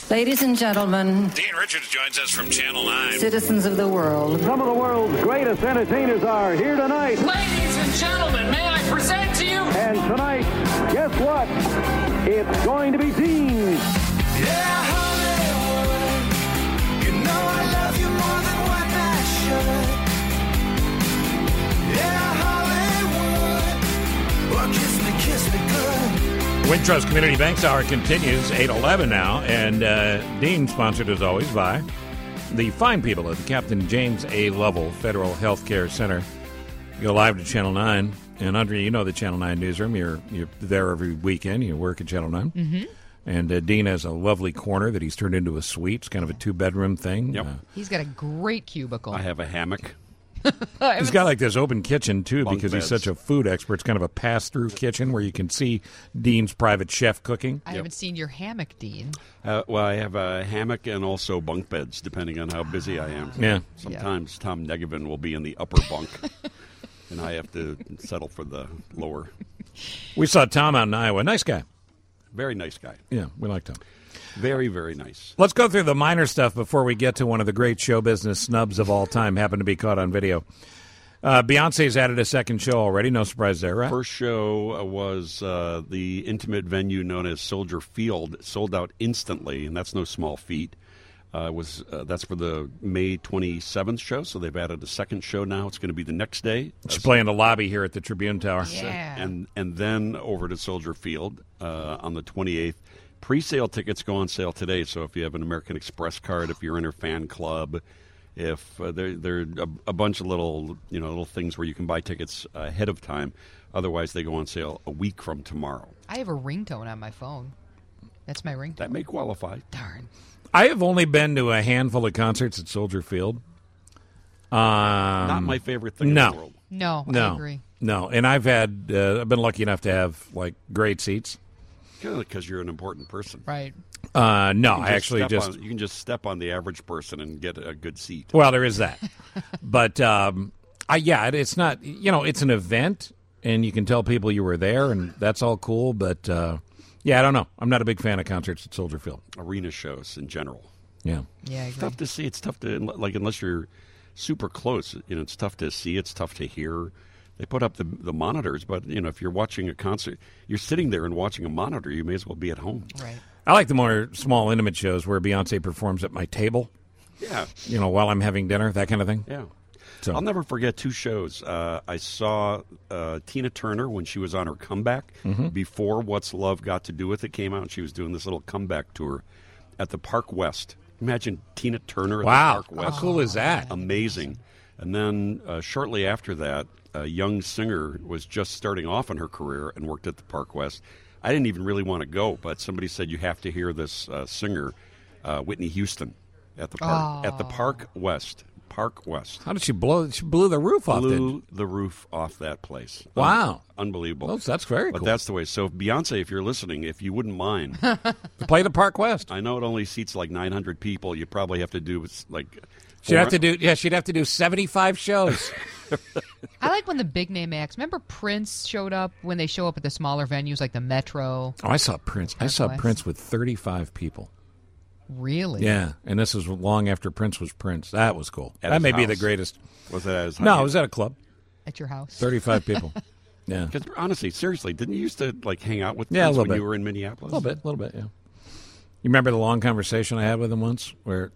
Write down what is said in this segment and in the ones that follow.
Ladies and gentlemen, Dean Richards joins us from Channel 9. citizens of the world, Some of the world's greatest entertainers are here tonight. Ladies and gentlemen, may I present to you? And tonight, guess what? It's going to be Dean. Yeah, Hollywood, you know I love you more than what I should. Yeah, Hollywood, well, kiss me good. Wintrust Community Banks Hour continues, 8:11 now, and Dean sponsored as always by the fine people at the Captain James A. Lovell Federal Health Care Center. You go live to Channel 9, and Andrea, you know the Channel 9 newsroom. You're there every weekend. You work at Channel 9. Mm-hmm. And Dean has a lovely corner that he's turned into a suite. It's kind of a two-bedroom thing. Yep. He's got a great cubicle. I have a hammock. He's got like this open kitchen, too, Bunk because beds. he's such a food expert. It's kind of a pass-through kitchen where you can see Dean's private chef cooking. I haven't seen your hammock, Dean. Well, I have a hammock and also bunk beds, depending on how busy I am. Yeah. Sometimes Tom Negevin will be in the upper bunk, and I have to settle for the lower. We saw Tom out in Iowa. Nice guy. Very nice guy. Yeah, we like Tom. Very, very nice. Let's go through the minor stuff before we get to one of the great show business snubs of all time, happened to be caught on video. Beyonce's added a second show already. No surprise there, right? First show was the intimate venue known as Soldier Field. Sold out instantly, and that's no small feat. That's for the May 27th show, so they've added a second show now. It's going to be the next day. She's playing the lobby here at the Tribune Tower. Yeah. And then over to Soldier Field on the 28th. Pre-sale tickets go on sale today, so if you have an American Express card, if you're in her fan club, if there are a bunch of little things where you can buy tickets ahead of time. Otherwise, they go on sale a week from tomorrow. I have a ringtone on my phone. That's my ringtone. That may qualify. Darn. I have only been to a handful of concerts at Soldier Field. Not my favorite thing in the world. No, I agree. No, and I've been lucky enough to have like great seats. Because you're an important person. Right. No, I You actually can just step on the average person and get a good seat. Well, there is that, but it's not. It's an event, and you can tell people you were there, and that's all cool. But I don't know. I'm not a big fan of concerts at Soldier Field. Arena shows in general. Yeah. Yeah, I It's agree. tough to see. It's tough to unless you're super close. It's tough to see. It's tough to hear. They put up the monitors, but if you're watching a concert, you're sitting there and watching a monitor. You may as well be at home. Right. I like the more small, intimate shows where Beyonce performs at my table. Yeah. While I'm having dinner, that kind of thing. Yeah. So I'll never forget two shows. I saw Tina Turner when she was on her comeback before What's Love Got to Do With It came out. And she was doing this little comeback tour at the Park West. Imagine Tina Turner at the Park West. How cool is that? Amazing. And then shortly after that, a young singer was just starting off in her career and worked at the Park West. I didn't even really want to go, but somebody said you have to hear this singer, Whitney Houston, at the Park West. Park West. How did she blow? She blew the roof off. Blew the roof off that place. Wow. Unbelievable. Well, that's very But cool. that's the way. So, Beyonce, if you're listening, if you wouldn't mind, Play the Park West. I know it only seats like 900 people. You probably have to do like. She'd have to do 75 shows. I like when the big name acts. Remember Prince showed up when they show up at the smaller venues like the Metro? Oh, I saw Prince. I saw Prince with 35 people. Really? Yeah, and this was long after Prince was Prince. That was cool. At That his may be the house? greatest. Was it at his No, house? it was at a club. At your house? 35 people. Yeah. Because honestly, seriously, didn't you used to like hang out with Yeah, a Prince little when bit. you were in Minneapolis? A little bit, yeah. You remember the long conversation I had with him once where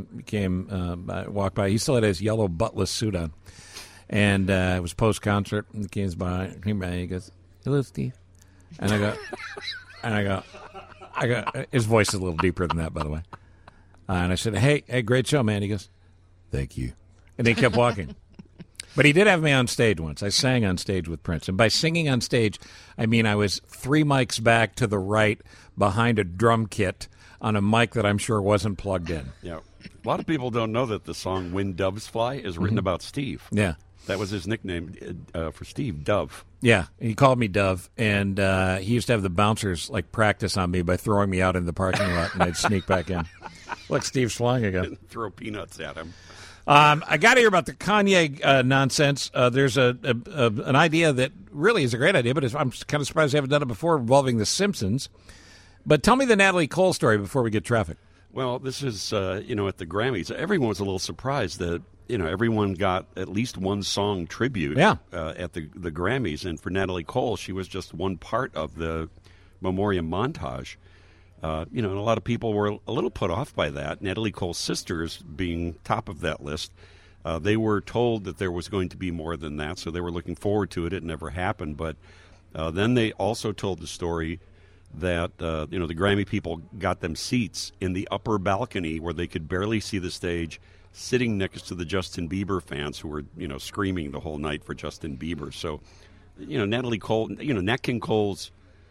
I walked by. He still had his yellow buttless suit on. And it was post-concert. And he came by. He goes, "Hello, Steve." And I go, his voice is a little deeper than that, by the way. And I said, hey, great show, man. He goes, "Thank you." And he kept walking. But he did have me on stage once. I sang on stage with Prince. And by singing on stage, I mean I was 3 mics back to the right behind a drum kit on a mic that I'm sure wasn't plugged in. Yeah. A lot of people don't know that the song When Doves Fly is written about Steve. Yeah. That was his nickname for Steve, Dove. Yeah, he called me Dove, and he used to have the bouncers practice on me by throwing me out in the parking lot, and I'd sneak back in. Look, Steve's flying again. Throw peanuts at him. I got to hear about the Kanye nonsense. There's an idea that really is a great idea, but I'm kind of surprised they haven't done it before involving The Simpsons. But tell me the Natalie Cole story before we get traffic. Well, this is, at the Grammys, everyone was a little surprised that, everyone got at least one song tribute Yeah. At the Grammys. And for Natalie Cole, she was just one part of the memoriam montage. And a lot of people were a little put off by that. Natalie Cole's sisters being top of that list. They were told that there was going to be more than that, so they were looking forward to it. It never happened. But then they also told the story that, the Grammy people got them seats in the upper balcony where they could barely see the stage, sitting next to the Justin Bieber fans who were, screaming the whole night for Justin Bieber. So, Natalie Cole, Nat King Cole's,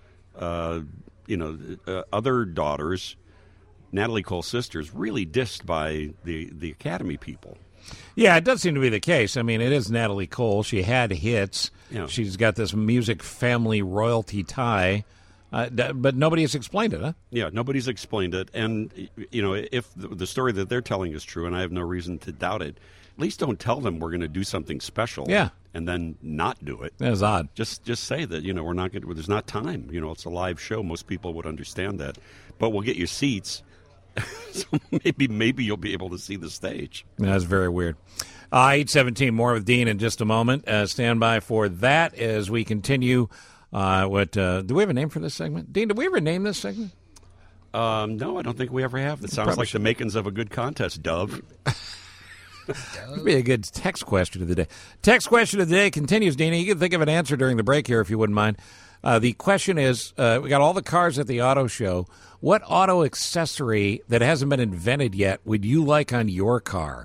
other daughters, Natalie Cole's sisters, really dissed by the Academy people. Yeah, it does seem to be the case. I mean, it is Natalie Cole. She had hits. Yeah. She's got this music family royalty tie, but nobody has explained it, huh? Yeah, nobody's explained it. And, if the story that they're telling is true, and I have no reason to doubt it, at least don't tell them we're going to do something special. Yeah. And then not do it. That was odd. Just say that, we're not going to, there's not time. It's a live show. Most people would understand that. But we'll get you seats. So maybe you'll be able to see the stage. That's very weird. 8:17, more with Dean in just a moment. Stand by for that as we continue. Do we have a name for this segment? Dean, did we ever name this segment? No, I don't think we ever have. It sounds like the makings of a good contest, Dove. That'd be a good text question of the day. Text question of the day continues, Dean. You can think of an answer during the break here if you wouldn't mind. The question is, we got all the cars at the auto show. What auto accessory that hasn't been invented yet would you like on your car?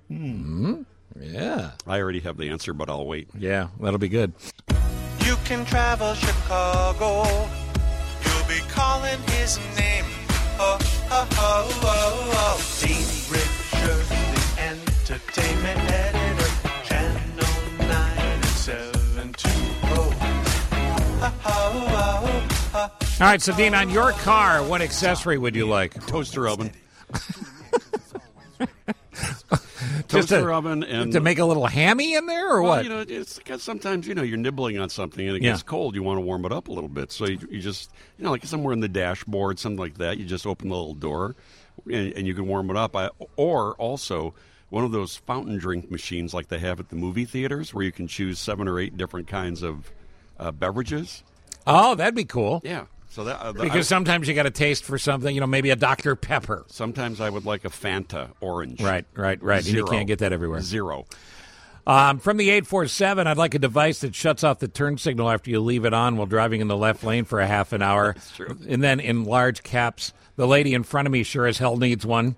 Yeah. I already have the answer, but I'll wait. Yeah, that'll be good. You can travel Chicago. You'll be calling his name. Oh, oh, oh, oh, oh. Dean Richards, the entertainment editor. Channel 9 and 720. Oh, oh, oh, oh. All right, so Dean, on your car, what accessory would you like? Toaster oven. Just Toaster oven and to make a little hammy in there, or what? It's because sometimes you're nibbling on something and it Yeah. gets cold. You want to warm it up a little bit, so you just like somewhere in the dashboard, something like that. You just open the little door and you can warm it up. Or also one of those fountain drink machines like they have at the movie theaters, where you can choose 7 or 8 different kinds of beverages. Oh, that'd be cool. Yeah. So that Because sometimes you got a taste for something, maybe a Dr. Pepper. sometimes I would like a Fanta orange. Right. And you Zero. can't get that everywhere. 0. From the 847, I'd like a device that shuts off the turn signal after you leave it on while driving in the left lane for a half an hour. That's true. And then in large caps, the lady in front of me sure as hell needs one.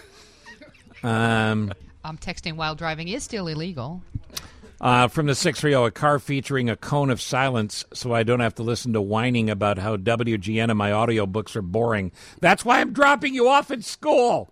Texting while driving is still illegal. From the 630, a car featuring a cone of silence so I don't have to listen to whining about how WGN and my audiobooks are boring. That's why I'm dropping you off at school.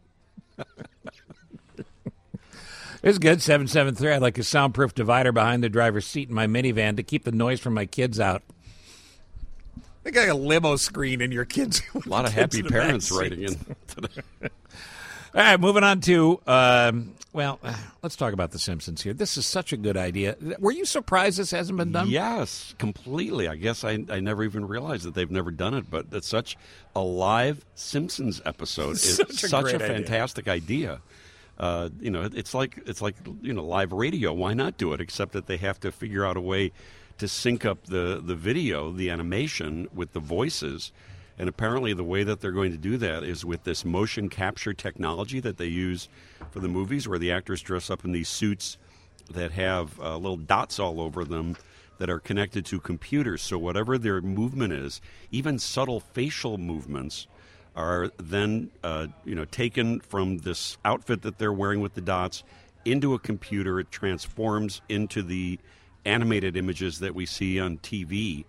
It's good. 773. I'd like a soundproof divider behind the driver's seat in my minivan to keep the noise from my kids out. I got a limo screen in your kids. A lot of happy parents writing in today. All right, moving on to, let's talk about The Simpsons here. This is such a good idea. Were you surprised this hasn't been done? Yes, completely. I guess I never even realized that they've never done it, but it's such a live Simpsons episode. It's such a fantastic idea. It's like live radio. Why not do it? Except that they have to figure out a way to sync up the video, the animation, with the voices. And apparently the way that they're going to do that is with this motion capture technology that they use for the movies, where the actors dress up in these suits that have little dots all over them that are connected to computers. So whatever their movement is, even subtle facial movements, are then taken from this outfit that they're wearing with the dots into a computer. It transforms into the animated images that we see on TV.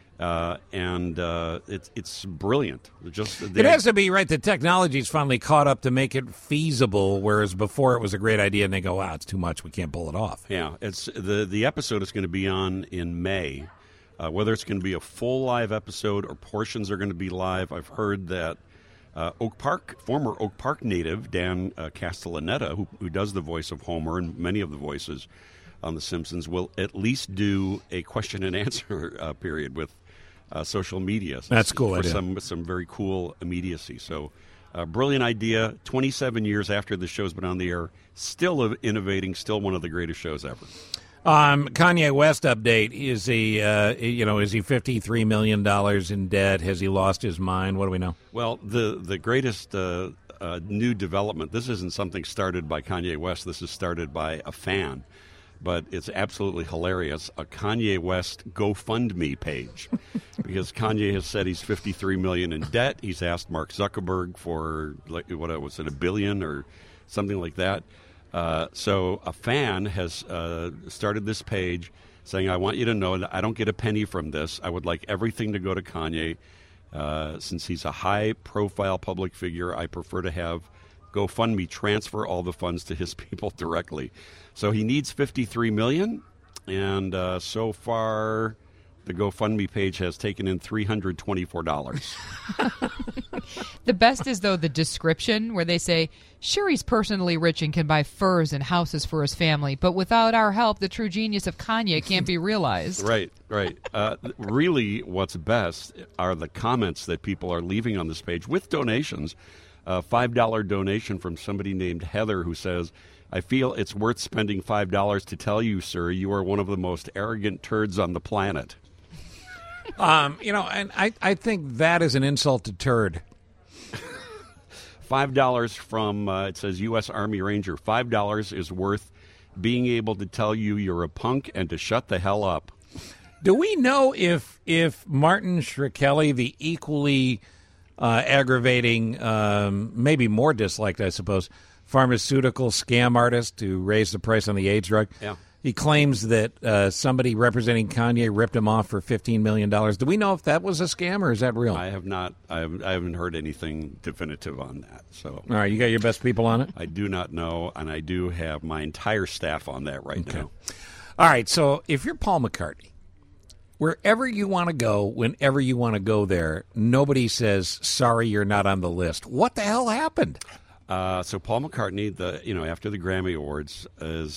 It's brilliant. It has to be, right? The technology's finally caught up to make it feasible, whereas before it was a great idea, and they go, wow, it's too much. We can't pull it off. Yeah, it's the episode is going to be on in May. Whether it's going to be a full live episode or portions are going to be live, I've heard that former Oak Park native Dan Castellaneta, who does the voice of Homer and many of the voices on The Simpsons, will at least do a question and answer period with social media. That's cool. For some very cool immediacy. So A brilliant idea. 27 years after the show's been on the air, still innovating, still one of the greatest shows ever. Kanye West update. Is he $53 million in debt? Has he lost his mind? What do we know? Well, the greatest new development, this isn't something started by Kanye West. This is started by a fan. But it's absolutely hilarious. A Kanye West GoFundMe page, because Kanye has said he's $53 million in debt. He's asked Mark Zuckerberg for $1 billion or something like that. So a fan has started this page saying, "I want you to know that I don't get a penny from this. I would like everything to go to Kanye. Since he's a high-profile public figure, I prefer to have GoFundMe transfer all the funds to his people directly." So he needs $53 million, and so far the GoFundMe page has taken in $324. The best is, though, the description where they say, "Sure, he's personally rich and can buy furs and houses for his family, but without our help, the true genius of Kanye can't be realized." Right. Really, what's best are the comments that people are leaving on this page with donations. A $5 donation from somebody named Heather, who says, "I feel it's worth spending $5 to tell you, sir, you are one of the most arrogant turds on the planet." And I think that is an insult to turd. $5 from, it says U.S. Army Ranger, $5 is worth being able to tell you you're a punk and to shut the hell up. Do we know if Martin Shkreli, the equally aggravating, maybe more disliked, I suppose, pharmaceutical scam artist who raised the price on the AIDS drug, he claims that somebody representing Kanye ripped him off for $15 million. Do we know if that was a scam or is that real? I have not. I haven't heard anything definitive on that. So, all right, you got your best people on it? I do not know, and I do have my entire staff on that right now. All right, so if you're Paul McCartney, wherever you want to go, whenever you want to go there, nobody says, "Sorry, you're not on the list." What the hell happened? So Paul McCartney, after the Grammy Awards,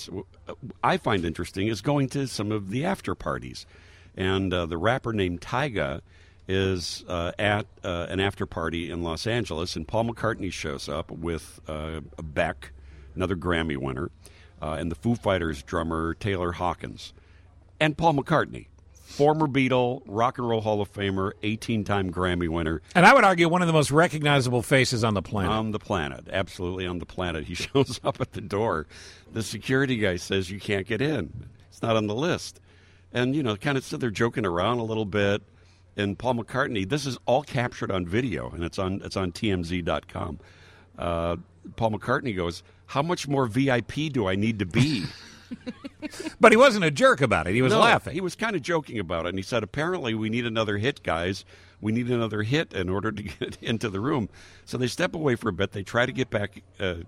I find interesting, is going to some of the after parties, and the rapper named Tyga is at an after party in Los Angeles, and Paul McCartney shows up with Beck, another Grammy winner, and the Foo Fighters drummer Taylor Hawkins, and Paul McCartney. Former Beatle, Rock and Roll Hall of Famer, 18-time Grammy winner. And I would argue one of the most recognizable faces on the planet. On the planet, absolutely on the planet. He shows up at the door. The security guy says you can't get in. It's not on the list. And, kind of they're joking around a little bit. And Paul McCartney, this is all captured on video, and it's on TMZ.com. Paul McCartney goes, "How much more VIP do I need to be?" But he wasn't a jerk about it. He was laughing. He was kind of joking about it. And he said, "Apparently we need another hit, guys. We need another hit in order to get into the room." So they step away for a bit. They try to get back,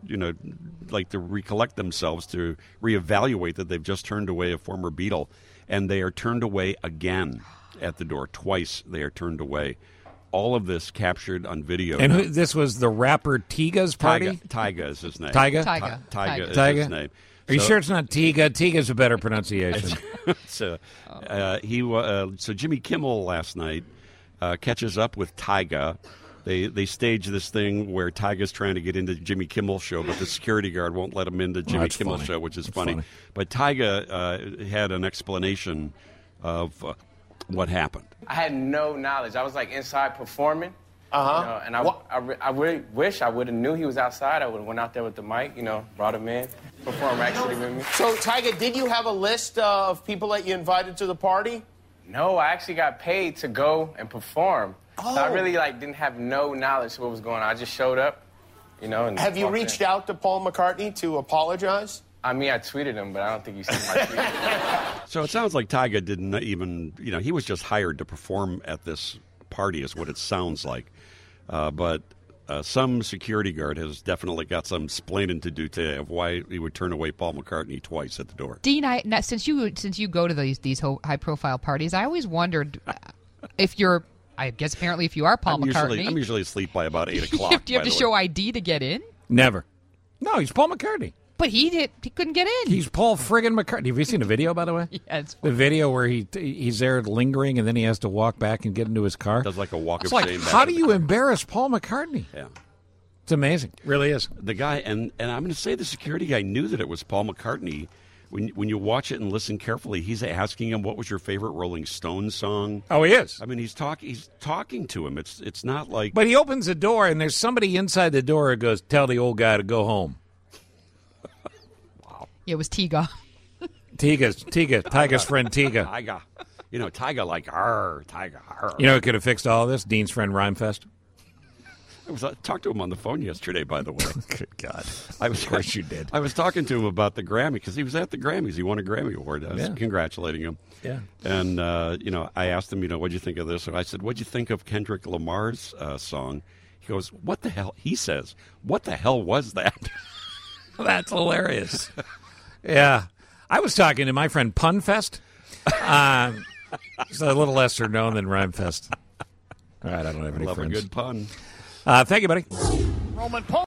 to recollect themselves, to reevaluate that they've just turned away a former Beatle. And they are turned away again at the door. Twice they are turned away. All of this captured on video. And this was the rapper Tyga's party? Tyga is his name. Tyga? Tyga is his name. Are you sure it's not Tyga? Tyga's a better pronunciation. So Jimmy Kimmel last night catches up with Tyga. They stage this thing where Tyga's trying to get into Jimmy Kimmel's show, but the security guard won't let him into Jimmy Kimmel's show, which is funny. But Tyga had an explanation of what happened. I had no knowledge. I was inside performing. And I really wish I would have knew he was outside. I would have went out there with the mic, brought him in, perform actually with me. So, Tyga, did you have a list of people that you invited to the party? No, I actually got paid to go and perform. Oh. So I really didn't have no knowledge of what was going on. I just showed up, and have you reached out to Paul McCartney to apologize? I mean, I tweeted him, but I don't think he's seen my tweet. So it sounds like Tyga didn't even, he was just hired to perform at this party is what it sounds like. But some security guard has definitely got some explaining to do today of why he would turn away Paul McCartney twice at the door. Dean, since you go to these high-profile parties, I always wondered if you're, I guess apparently if you are Paul McCartney. I'm usually asleep by about 8 o'clock. Do you have to show ID to get in? Never. No, he's Paul McCartney. But he couldn't get in. He's Paul friggin' McCartney. Have you seen the video, by the way? Yeah, it's the video where he's there lingering and then he has to walk back and get into his car. Does like a walk of shame. Back How do you embarrass Paul McCartney? Yeah. It's amazing. It really is. The guy, and I'm going to say the security guy knew that it was Paul McCartney. When you watch it and listen carefully, he's asking him, what was your favorite Rolling Stones song? Oh, he is. I mean, he's talking to him. It's not like... But he opens the door, and there's somebody inside the door who goes, tell the old guy to go home. Wow. It was Tiga. Tyga's friend Tyga. Tyga. You know, Tyga like, arr, Tyga, arr. You know who could have fixed all this? Dean's friend Rhymefest. I talked to him on the phone yesterday, by the way. Good God. Of course you did. I was talking to him about the Grammy because he was at the Grammys. He won a Grammy Award. I was congratulating him. Yeah. And, I asked him, what'd you think of this? And I said, what'd you think of Kendrick Lamar's song? He goes, what the hell? He says, what the hell was that? That's hilarious. Yeah. I was talking to my friend Punfest. It's a little lesser known than Rhymefest. All right, I don't have any Love friends. a good pun. Thank you, buddy. Roman Paul.